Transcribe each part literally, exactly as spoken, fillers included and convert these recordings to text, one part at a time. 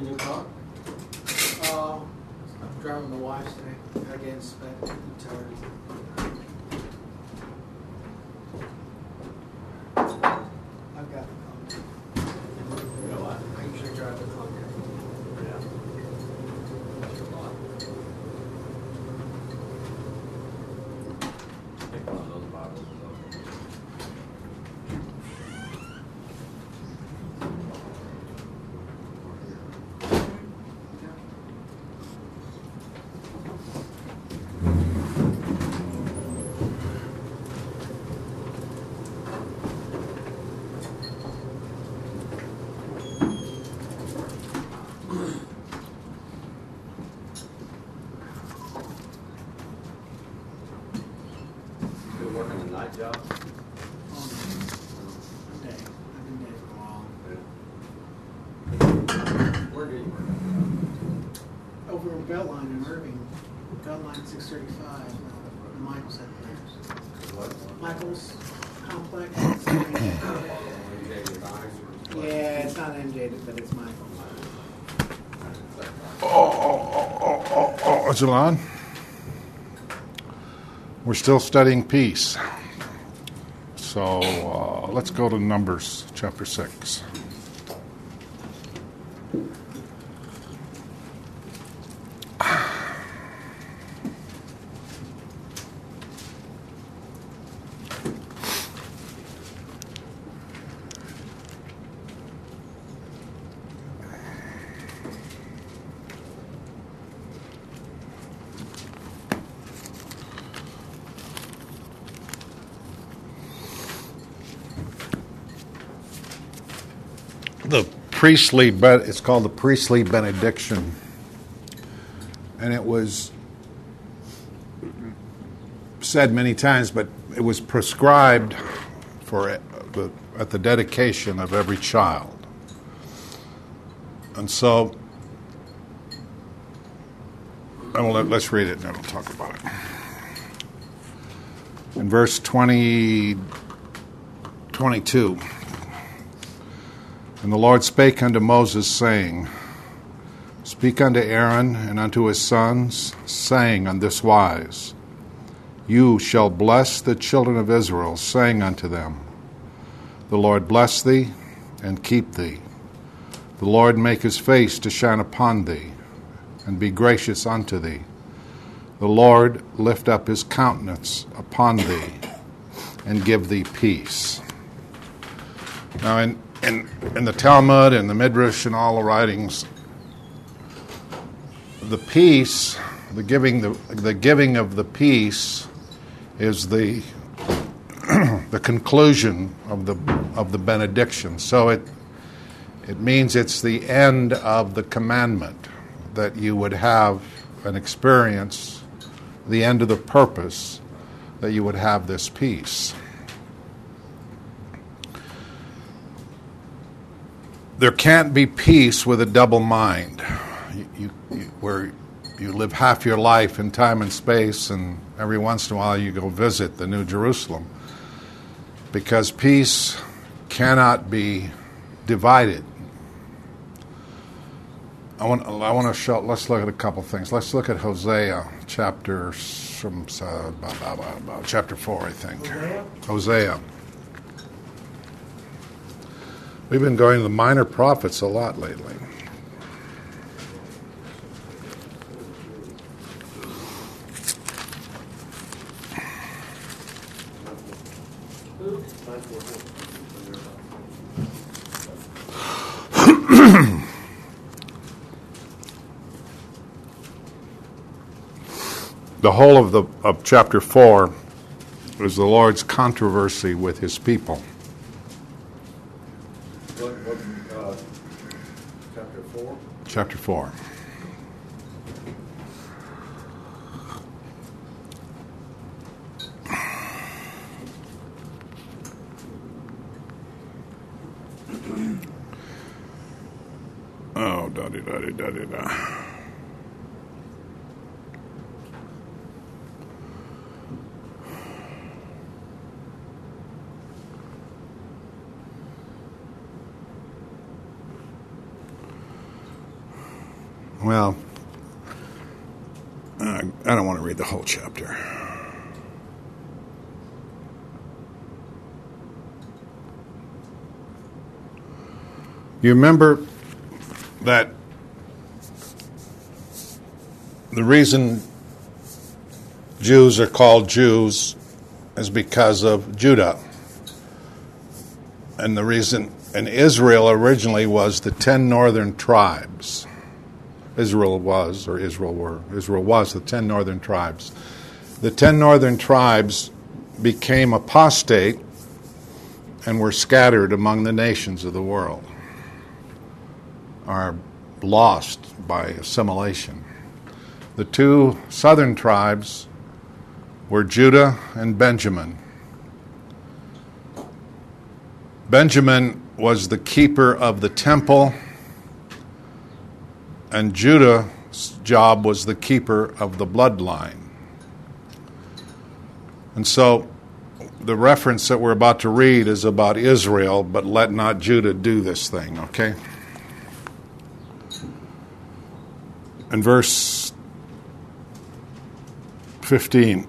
your new car? Uh, I'm driving my wife's today. Again, spent. I'm tired. I've got the car. You know what? I usually drive the car. Yeah. That's your lot. Take one of those bottles is okay. Been working a night job? Oh, no. Day. I've been there for a while. Where do you work? Over in Beltline in Irving. Beltline six thirty-five. Uh, Michael's headquarters. What? Michael's complex. Yeah. Yeah, it's not M J, but it's Michael's. Oh, oh, oh, oh, oh, is it on? We're still studying peace. So uh, let's go to Numbers chapter six. The priestly, but it's called the priestly benediction, and it was said many times, but it was prescribed for the, at the dedication of every child. And so, and let, let's read it and then we'll talk about it. In verse twenty, twenty-two. And the Lord spake unto Moses, saying, Speak unto Aaron and unto his sons, saying on this wise, You shall bless the children of Israel, saying unto them, The Lord bless thee and keep thee. The Lord make his face to shine upon thee, and be gracious unto thee. The Lord lift up his countenance upon thee, and give thee peace. Now, in In, in the Talmud and the Midrash and all the writings, the peace, the giving, the, the giving of the peace, is the the conclusion of the of the benediction. So it it means it's the end of the commandment, that you would have an experience, the end of the purpose, that you would have this peace. There can't be peace with a double mind, you, you, you, where you live half your life in time and space, and every once in a while you go visit the New Jerusalem, because peace cannot be divided. I want, I want to show. Let's look at a couple things. Let's look at Hosea chapter from uh, blah, blah, blah, blah, chapter four, I think. Hosea? Hosea. We've been going to the minor prophets a lot lately. The whole of the of chapter four is the Lord's controversy with his people. What, what, uh, chapter four? Chapter four. Oh, da da da da da da. well, uh, I don't want to read the whole chapter. You remember that the reason Jews are called Jews is because of Judah. And the reason, and Israel originally was the ten northern tribes. Israel was, or Israel were, Israel was the ten northern tribes. The ten northern tribes became apostate and were scattered among the nations of the world, are lost by assimilation. The two southern tribes were Judah and Benjamin. Benjamin was the keeper of the temple, and Judah's job was the keeper of the bloodline. And so the reference that we're about to read is about Israel, but let not Judah do this thing, okay? In verse fifteen,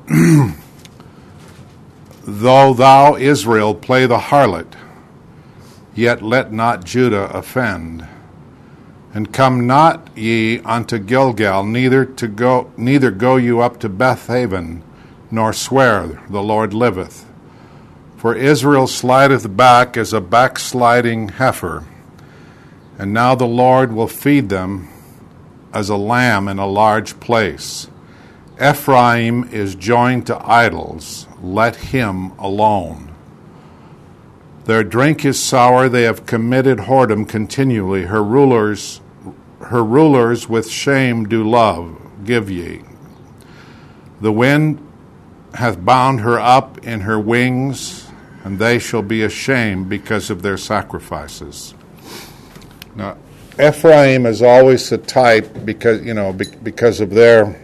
though thou, Israel, play the harlot, yet let not Judah offend. And come not ye unto Gilgal, neither to go, neither go you up to Bethaven, nor swear, the Lord liveth. For Israel slideth back as a backsliding heifer, and now the Lord will feed them as a lamb in a large place. Ephraim is joined to idols, let him alone. Their drink is sour, they have committed whoredom continually. Her rulers, her rulers with shame do love, give ye. The wind hath bound her up in her wings, and they shall be ashamed because of their sacrifices. Now, Ephraim is always the type because, you know, because of their,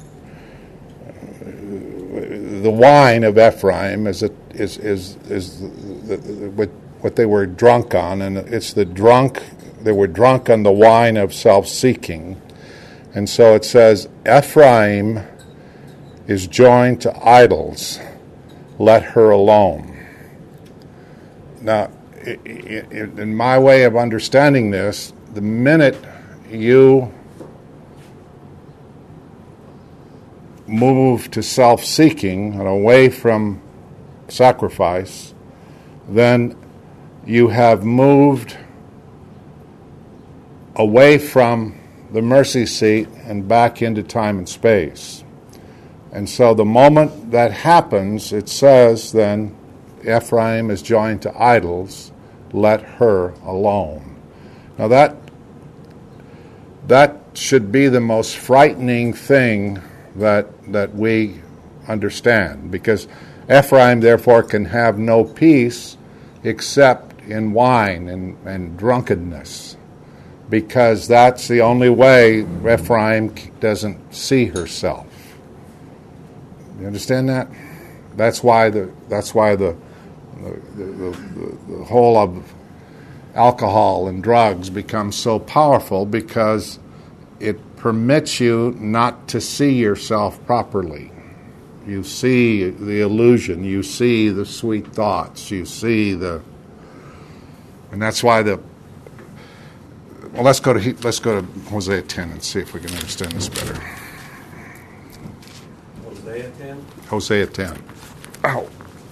the wine of Ephraim is a, is is is the, the, what what they were drunk on, and it's the drunk they were drunk on the wine of self-seeking, and so it says Ephraim is joined to idols, let her alone. Now, in my way of understanding this, the minute you move to self-seeking and away from sacrifice, then you have moved away from the mercy seat and back into time and space. And so the moment that happens, it says then, Ephraim is joined to idols, let her alone. Now that that should be the most frightening thing that that we understand, because Ephraim therefore can have no peace except in wine and, and drunkenness, because that's the only way Ephraim doesn't see herself. You understand that? That's why the that's why the the, the, the, the whole of alcohol and drugs becomes so powerful, because it permits you not to see yourself properly. You see the illusion, you see the sweet thoughts, you see the, and that's why the. Well, let's go to let's go to Hosea ten and see if we can understand this better. Hosea ten? Hosea ten. Ow.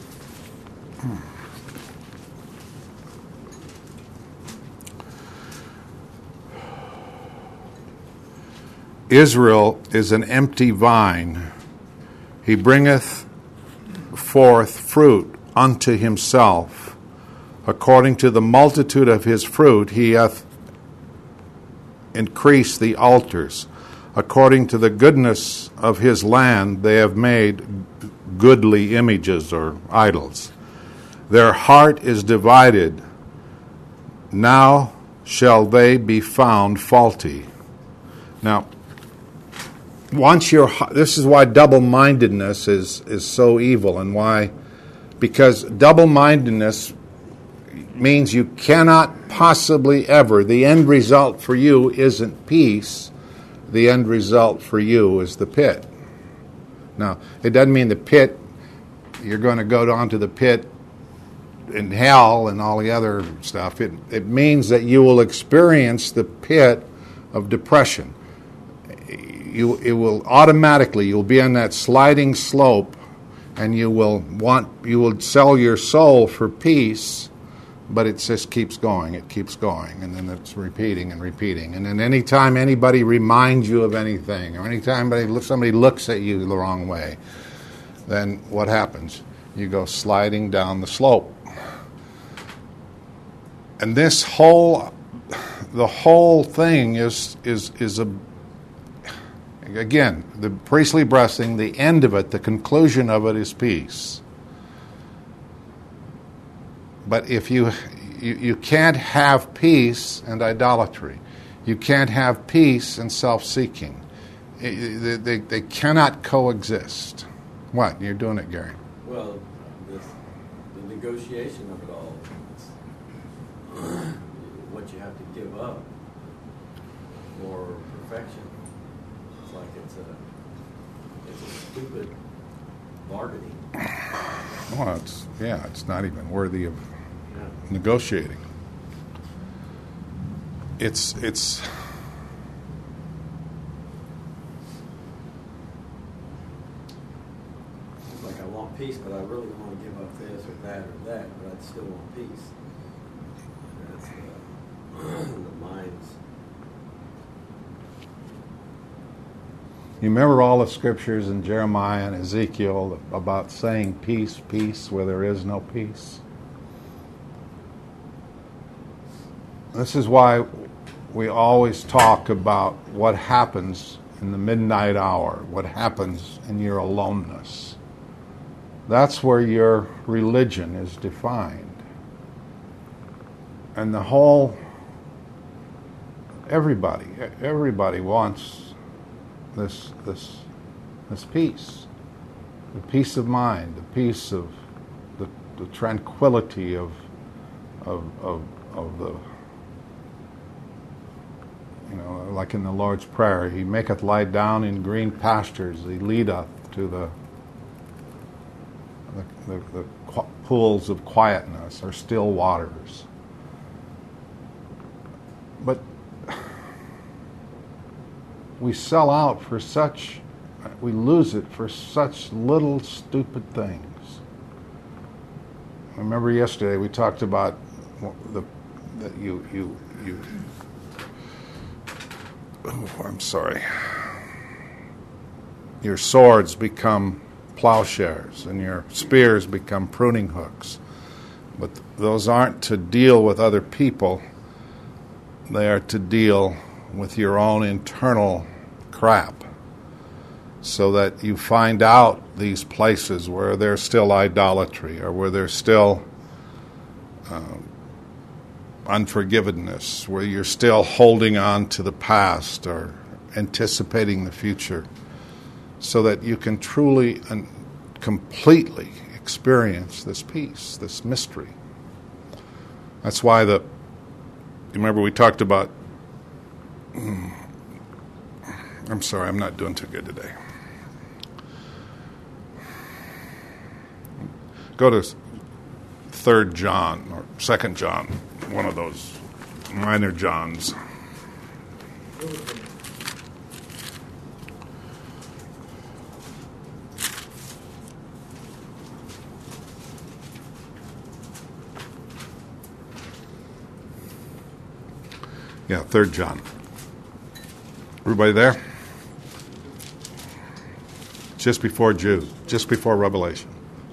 Israel is an empty vine. He bringeth forth fruit unto himself. According to the multitude of his fruit, he hath increased the altars. According to the goodness of his land, they have made goodly images or idols. Their heart is divided. Now shall they be found faulty. Now, once you're, this is why double-mindedness is, is so evil, and why, because double-mindedness means you cannot possibly ever, the end result for you isn't peace, the end result for you is the pit. Now, it doesn't mean the pit, you're going to go down to the pit in hell and all the other stuff. It, it means that you will experience the pit of depression. You, it will automatically, you'll be on that sliding slope, and you will want, you will sell your soul for peace, but it just keeps going, it keeps going, and then it's repeating and repeating. And then anytime anybody reminds you of anything, or anytime somebody looks at you the wrong way, then what happens? You go sliding down the slope. And this whole, the whole thing is is is a, again, the priestly blessing, the end of it, the conclusion of it is peace. But if you, you, you can't have peace and idolatry. You can't have peace and self-seeking. They, they, they cannot coexist. What? You're doing it, Gary. Well, this, the negotiation of it all, it's what you have to give up for perfection. It's like it's a, it's a stupid bargaining. Well, it's, yeah, it's not even worthy of Yeah. negotiating. It's it's It's like I want peace, but I really don't want to give up this or that or that, but I still want peace. That's the, the mind's. You remember all the scriptures in Jeremiah and Ezekiel about saying peace, peace, where there is no peace? This is why we always talk about what happens in the midnight hour, what happens in your aloneness. That's where your religion is defined. And the whole, everybody, everybody wants this this this peace, the peace of mind, the peace of the, the tranquility of of of of the, you know, like in the Lord's Prayer, He maketh lie down in green pastures, He leadeth to the the, the, the qu- pools of quietness or still waters. But we sell out for such, we lose it for such little stupid things. Remember yesterday we talked about the that you you you. Oh, I'm sorry. Your swords become plowshares and your spears become pruning hooks, but those aren't to deal with other people. They are to deal with your own internal crap, so that you find out these places where there's still idolatry or where there's still uh, unforgiveness, where you're still holding on to the past or anticipating the future, so that you can truly and completely experience this peace, this mystery. That's why the, you remember we talked about, I'm sorry, I'm not doing too good today. Go to Third John or Second John, one of those minor Johns. Yeah, Third John. Everybody there? Just before Jude, just before Revelation.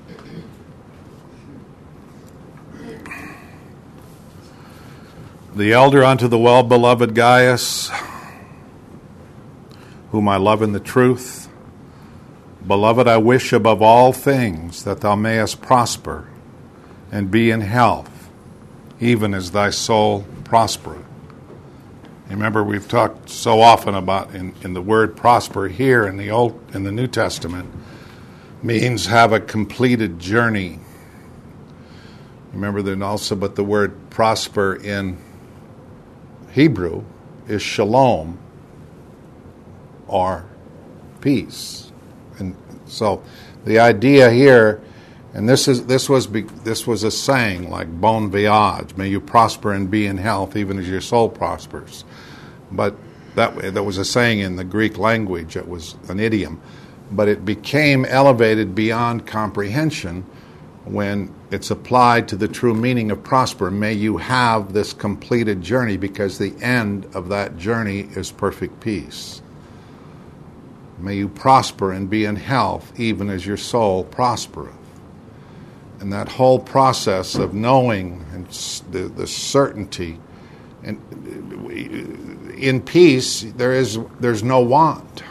The elder unto the well-beloved Gaius, whom I love in the truth, beloved, I wish above all things that thou mayest prosper and be in health, even as thy soul prospereth. Remember, we've talked so often about in, in the word prosper here in the Old in the New Testament means have a completed journey. Remember then also, but the word prosper in Hebrew is shalom, or peace. And so the idea here, and this is this was be, this was a saying like bon voyage, may you prosper and be in health even as your soul prospers. But that that was a saying in the Greek language. It was an idiom, but it became elevated beyond comprehension when it's applied to the true meaning of prosper. May you have this completed journey, because the end of that journey is perfect peace. May you prosper and be in health even as your soul prospereth. And that whole process of knowing and the, the certainty, and in peace there is there's no want.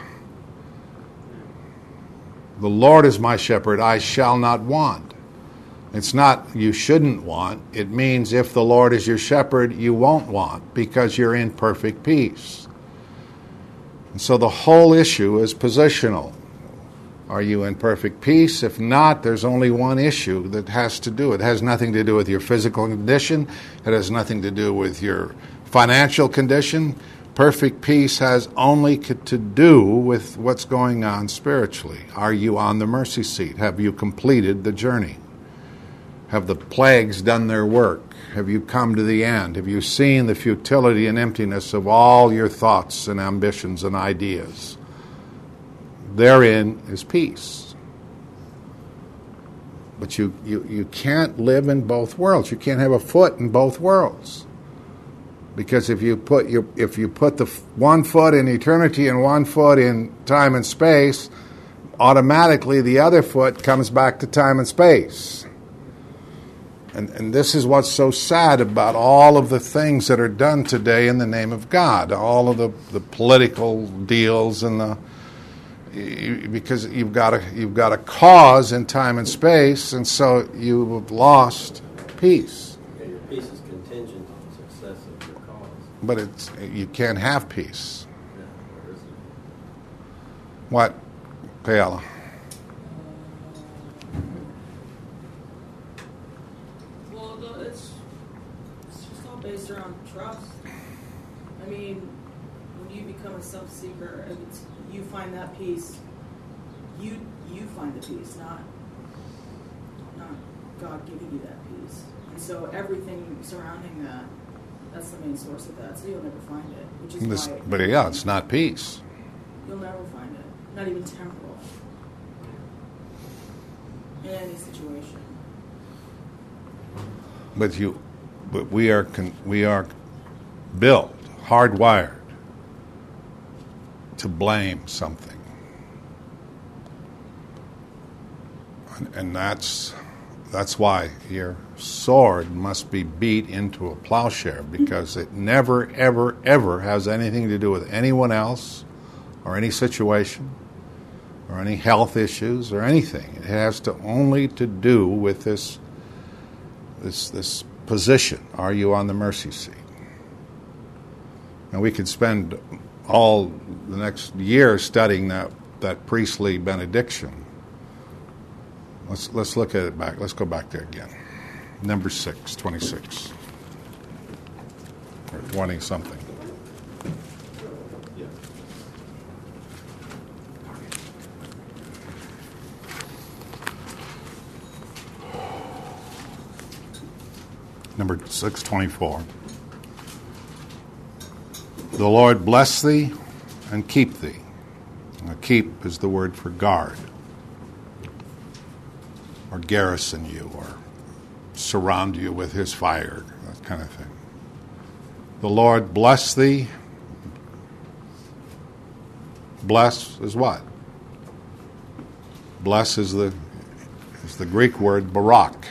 The Lord is my shepherd, I shall not want. It's not you shouldn't want. It means if the Lord is your shepherd, you won't want, because you're in perfect peace. And so the whole issue is positional. Are you in perfect peace? If not, there's only one issue that has to do. It has nothing to do with your physical condition. It has nothing to do with your financial condition. Perfect peace has only to do with what's going on spiritually. Are you on the mercy seat? Have you completed the journey? Have the plagues done their work? Have you come to the end? Have you seen the futility and emptiness of all your thoughts and ambitions and ideas? Therein is peace. But you, you, you can't live in both worlds. You can't have a foot in both worlds. Because if you put your, if you put the one foot in eternity and one foot in time and space, automatically the other foot comes back to time and space. And, and this is what's so sad about all of the things that are done today in the name of God. All of the, the political deals and the because you've got a you've got a cause in time and space, and so you've lost peace. Yeah, your peace is contingent on the success of your cause. But it's you can't have peace. Yeah, where is it? What, Paola? Well, the, it's it's just all based around trust. I mean, when you become a self-seeker, and it's, you find that peace. You you find the peace, not not God giving you that peace. And so everything surrounding that, that's the main source of that. So you'll never find it, which is This, why. but yeah, it's not peace. You'll never find it, not even temporal, in any situation. But you, but we are con, we are built, hardwired to blame something. And, and that's that's why your sword must be beat into a plowshare, because it never, ever, ever has anything to do with anyone else or any situation or any health issues or anything. It has to only to do with this this this position. Are you on the mercy seat? And we could spend all the next year studying that, that priestly benediction. Let's let's look at it back. Let's go back there again. Number six, twenty-six. Or twenty something. Yeah. Number six twenty-four. The Lord bless thee and keep thee. Now, keep is the word for guard, or garrison you, or surround you with his fire, that kind of thing. The Lord bless thee. Bless is what? Bless is the is the Greek word barak.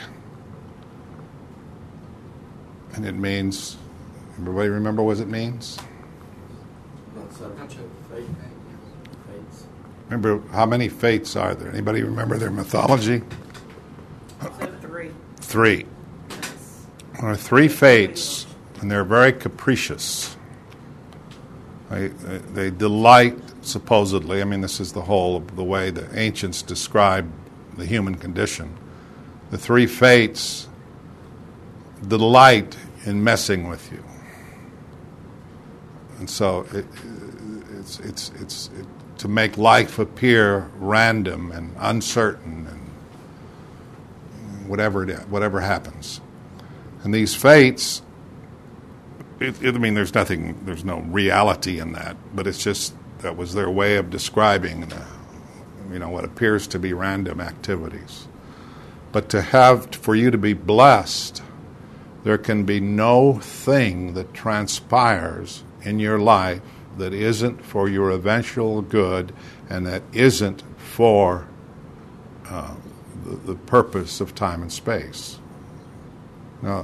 And it means, everybody remember what it means? Not subject to fate. Fates. Remember, how many fates are there? Anybody remember their mythology? Seven three. Three. Yes. There are three fates, and they're very capricious. They, they, they delight, supposedly, I mean, this is the whole of the way the ancients describe the human condition. The three fates delight in messing with you. And so it, it's, it's, it's, it, to make life appear random and uncertain and whatever it is, whatever happens. And these fates, it, it, I mean, there's nothing, there's no reality in that, but it's just, that was their way of describing, the, you know, what appears to be random activities. But to have, for you to be blessed, there can be no thing that transpires in your life that isn't for your eventual good and that isn't for uh, the, the purpose of time and space. Now,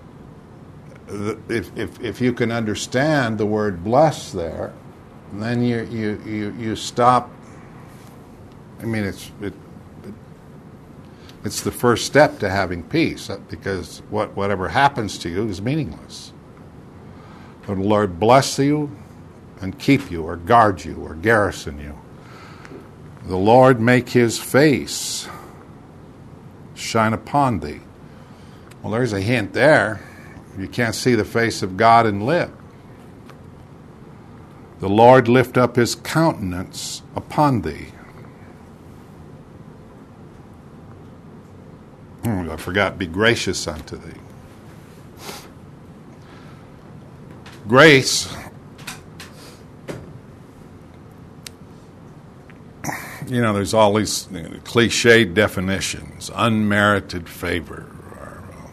if, if, if you can understand the word bless there, then you, you, you, you stop. I mean, it's it, it, it's the first step to having peace, because what whatever happens to you is meaningless. The Lord bless you and keep you, or guard you, or garrison you. The Lord make his face shine upon thee. Well, there's a hint there. You can't see the face of God and live. The Lord lift up his countenance upon thee. Oh, I forgot, be gracious unto thee. Grace, you know, there's all these you know, cliched definitions, unmerited favor. Or, uh,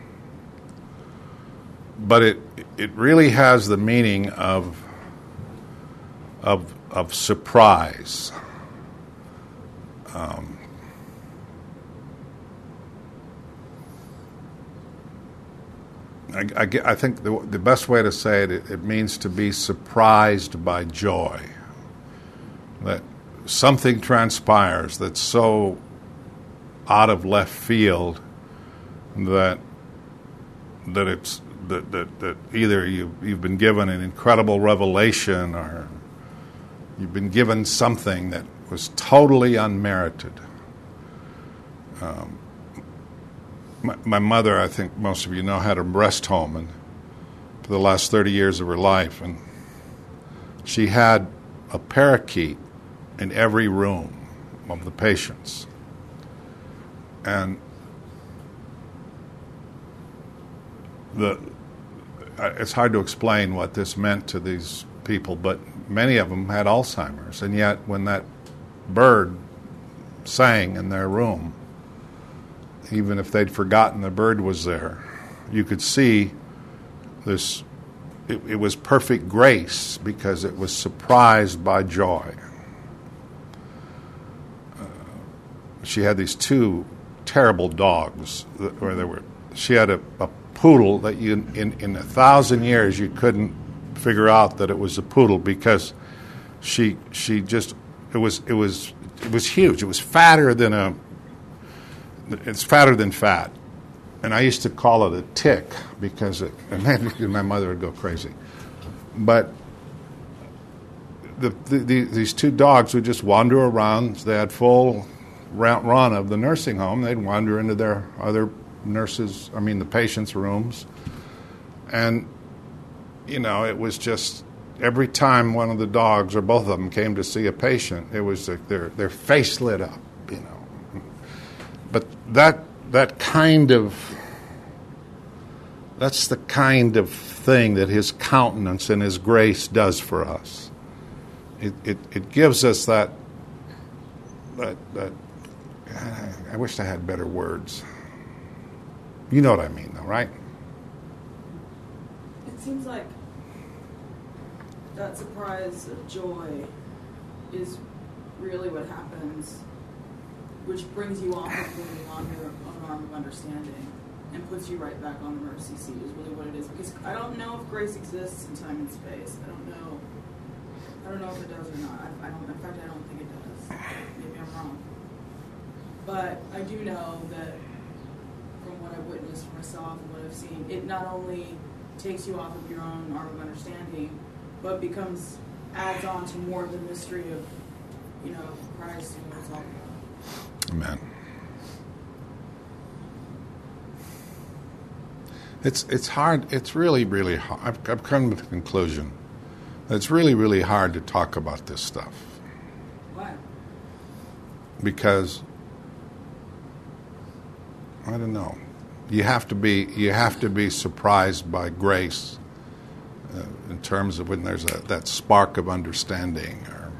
but it it really has the meaning of of of surprise. Um, I, I, I think the, the best way to say it, it, it means to be surprised by joy. That something transpires that's so out of left field that that it's that, that, that either you, you've been given an incredible revelation or you've been given something that was totally unmerited. Um, My, my mother, I think most of you know, had a rest home and for the last thirty years of her life, and she had a parakeet in every room of the patients. And the it's hard to explain what this meant to these people, but many of them had Alzheimer's, and yet when that bird sang in their room, even if they'd forgotten the bird was there, you could see this, it, it was perfect grace because it was surprised by joy. Uh, she had these two terrible dogs, that, where they were, she had a, a poodle that you, in, in a thousand years you couldn't figure out that it was a poodle because she she just, it was, it was, it was huge. It was fatter than a, It's fatter than fat. And I used to call it a tick because it, and my mother would go crazy. But the, the, the, these two dogs would just wander around. They had full run of the nursing home. They'd wander into their other nurses, I mean the patients' rooms. And, you know, it was just every time one of the dogs or both of them came to see a patient, it was like their, their face lit up, you know. But that that kind of that's the kind of thing that his countenance and his grace does for us. It it, it gives us that that that I wish I had better words. You know what I mean, though, right? It seems like that surprise of joy is really what happens, which brings you off of the longer arm of understanding and puts you right back on the mercy seat is really what it is. Because I don't know if grace exists in time and space. I don't know. I don't know if it does or not. I, I don't. In fact, I don't think it does. Maybe I'm wrong. But I do know that from what I've witnessed for myself and what I've seen, it not only takes you off of your own arm of understanding, but becomes adds on to more of the mystery of, you know, Christ and what it's all about. Amen. It's it's hard. It's really, really hard. I've, I've come to the conclusion that it's really, really hard to talk about this stuff. because I don't know. You have to be you have to be surprised by grace uh, in terms of when there's a, that spark of understanding. Or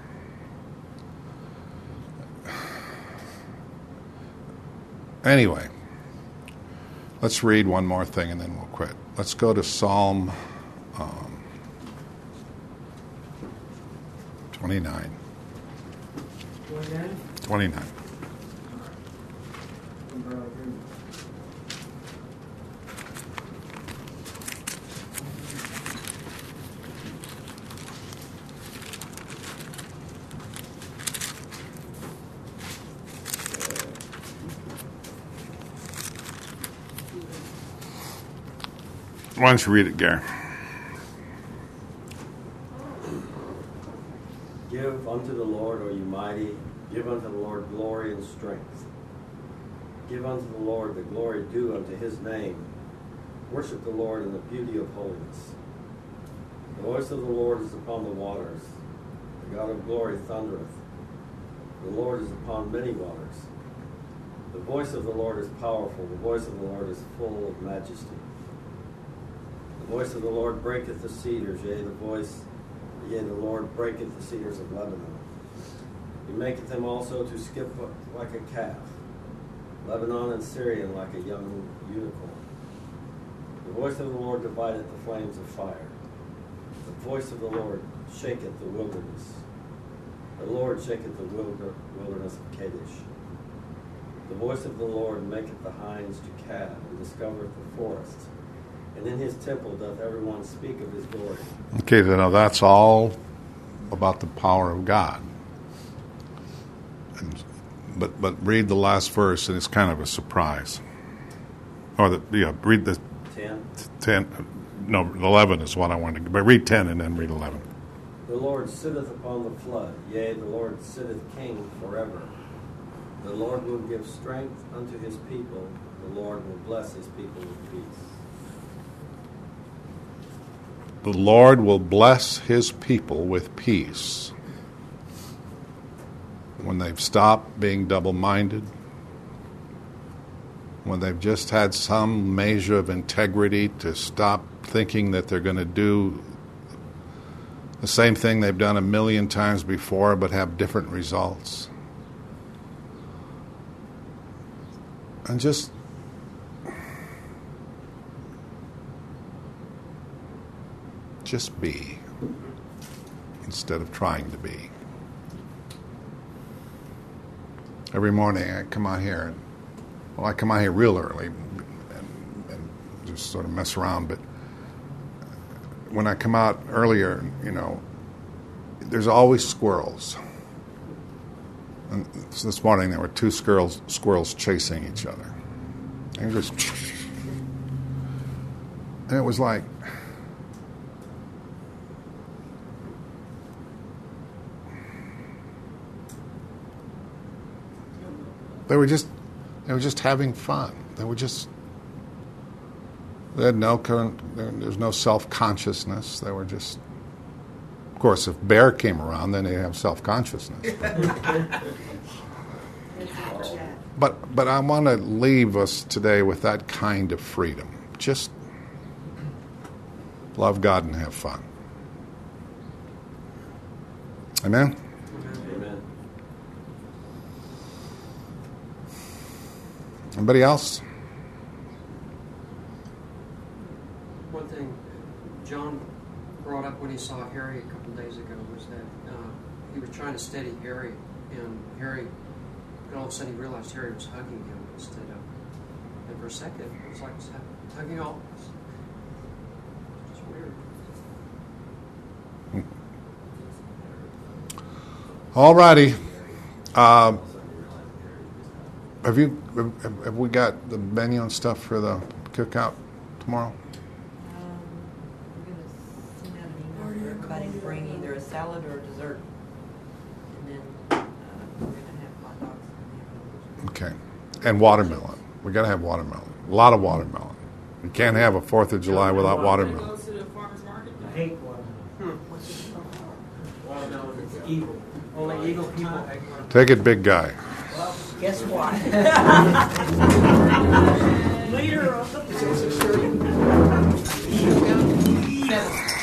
anyway, let's read one more thing and then we'll quit. Let's go to Psalm um, twenty-nine. twenty-nine. Why don't you read it, Gary? Give unto the Lord, O you mighty, give unto the Lord glory and strength. Give unto the Lord the glory due unto his name. Worship the Lord in the beauty of holiness. The voice of the Lord is upon the waters. The God of glory thundereth. The Lord is upon many waters. The voice of the Lord is powerful. The voice of the Lord is full of majesty. The voice of the Lord breaketh the cedars, yea, the voice, yea, the Lord breaketh the cedars of Lebanon. He maketh them also to skip like a calf, Lebanon and Syrian like a young unicorn. The voice of the Lord divideth the flames of fire. The voice of the Lord shaketh the wilderness. The Lord shaketh the wilder, wilderness of Kadesh. The voice of the Lord maketh the hinds to calve, and discovereth the forest. And in his temple doth everyone speak of his glory. Okay, now that's all about the power of God. And, but but read the last verse, and it's kind of a surprise. Or the yeah, read the ten. ten. No, eleven is what I wanted to. But read ten and then read eleven. The Lord sitteth upon the flood; yea, the Lord sitteth king forever. The Lord will give strength unto his people. The Lord will bless his people with peace. The Lord will bless his people with peace. When they've stopped being double-minded, when they've just had some measure of integrity to stop thinking that they're going to do the same thing they've done a million times before but have different results. And just just be instead of trying to be. Every morning I come out here, and, well, I come out here real early and, and just sort of mess around, but when I come out earlier, you know, there's always squirrels. And so this morning there were two squirrels, squirrels chasing each other. And it was, and it was like, They were just, they were just having fun. They were just, they had no current, there was no self-consciousness. They were just, of course, if Bear came around, then they'd have self-consciousness. But, but I want to leave us today with that kind of freedom. Just love God and have fun. Amen? Amen. Anybody else? One thing John brought up when he saw Harry a couple of days ago was that uh, he was trying to steady Harry, and Harry, and all of a sudden he realized Harry was hugging him instead of, and for a second it was like hugging all of us. Just weird. All righty. Uh, have you have, have we got the menu and stuff for the cookout tomorrow? Um, we're going to send out an email for everybody to bring either a salad or a dessert. And then uh, we're going to have hot dogs. Okay. And watermelon. We got to have watermelon. A lot of watermelon. You can't have a Fourth of July without watermelon. Goes to the farmer's market. I hate watermelon. Watermelon is evil. Only evil people hate watermelon. Take it, big guy. Guess what? Leader of the Is it six thirty? Seven.